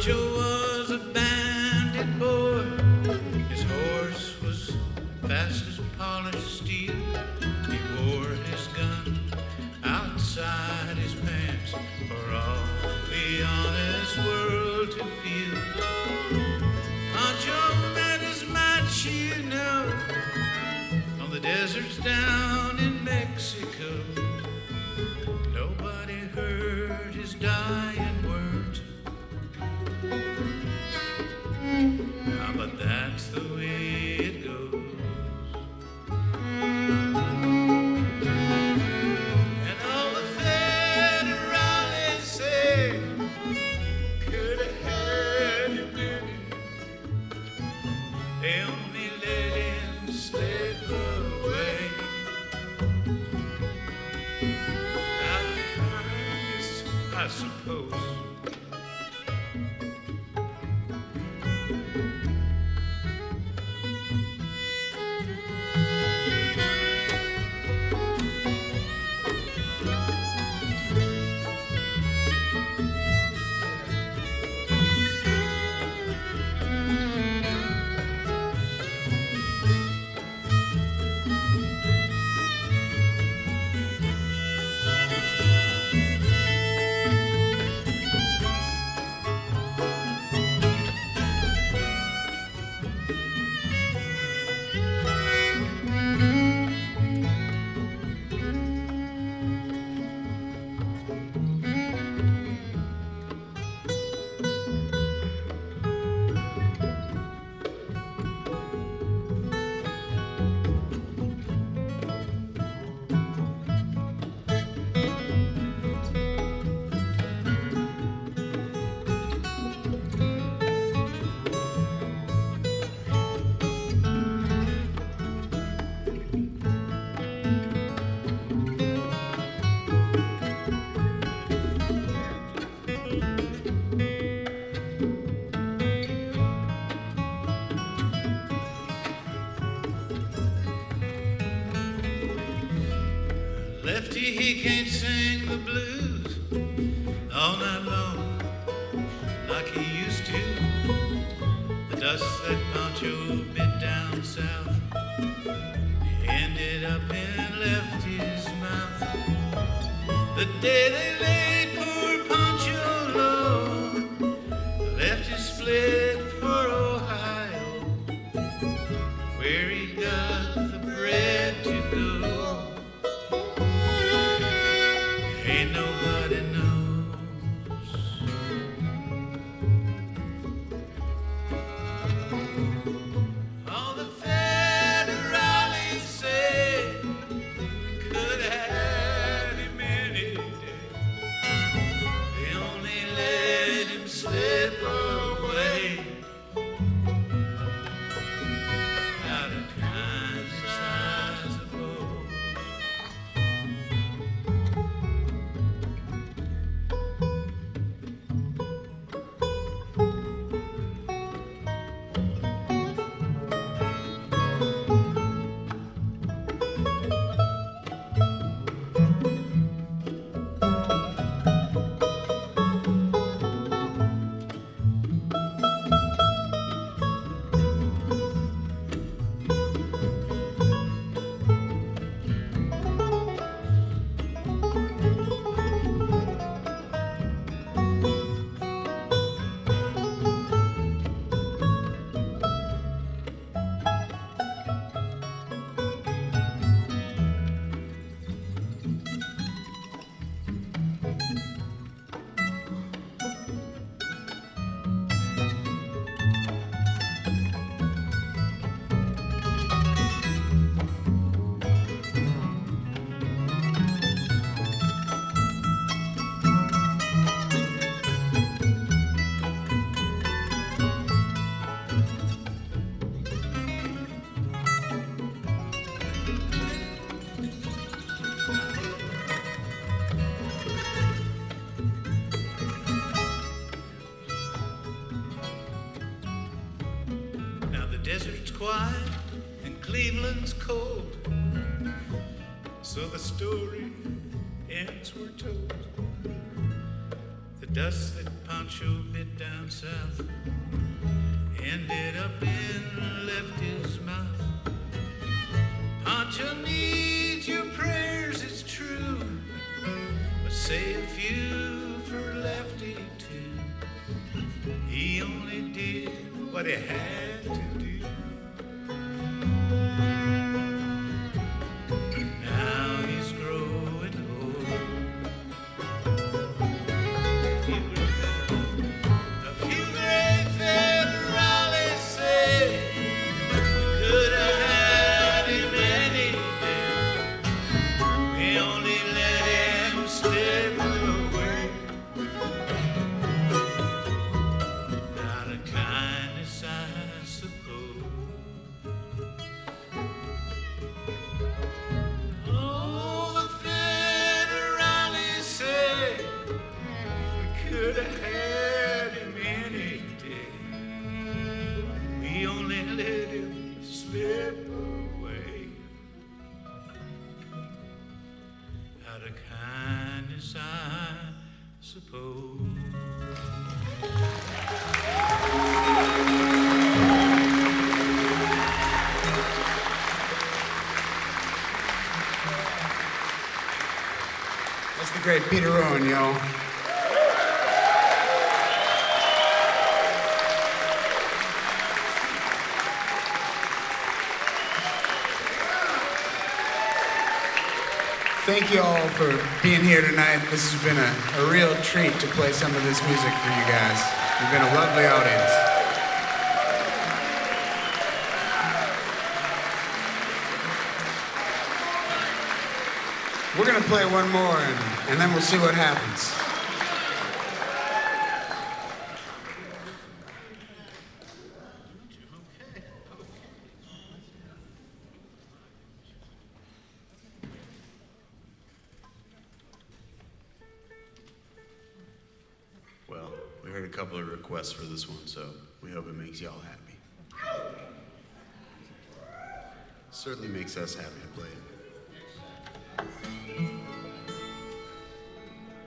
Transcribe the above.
Pancho was a bandit boy. His horse was fast as polished steel. He wore his gun outside his pants for all the honest world to feel. Pancho met his match, you know, on the deserts down in Mexico. Nobody heard his dying words. But that's the way it goes. And all the federales say could have had him in it. They only let him slip away. Out of kindness, I suppose. Lefty, he can't sing the blues all night long like he used to. The dust that Pancho bit down south ended up in Lefty's mouth. The day they laid poor Pancho low, Lefty split for Ohio, where he got the bread to go. Ain't nobody knows. All the federales say could have had him any day. They only let him slip away. Out of kindness, I suppose. Desert's quiet and Cleveland's cold, so the story ends, we're told. The dust that Pancho bit down south, ended up in Lefty's mouth. Pancho needs your prayers, it's true, but say a few for Lefty too. He only did what he had to do. Now he's growing old. A few great federales say we could have had him any day. We only let him slip away. Out of kindness, I suppose. Oh, the federales say we could have had him any day. We only let him slip away. Out of kindness, I suppose. That's the great Peter Owen, y'all. Thank you all for being here tonight. This has been a real treat to play some of this music for you guys. You've been a lovely audience. We're gonna play one more and then we'll see what happens. Well, we heard a couple of requests for this one, so we hope it makes y'all happy. Certainly makes us happy to play it.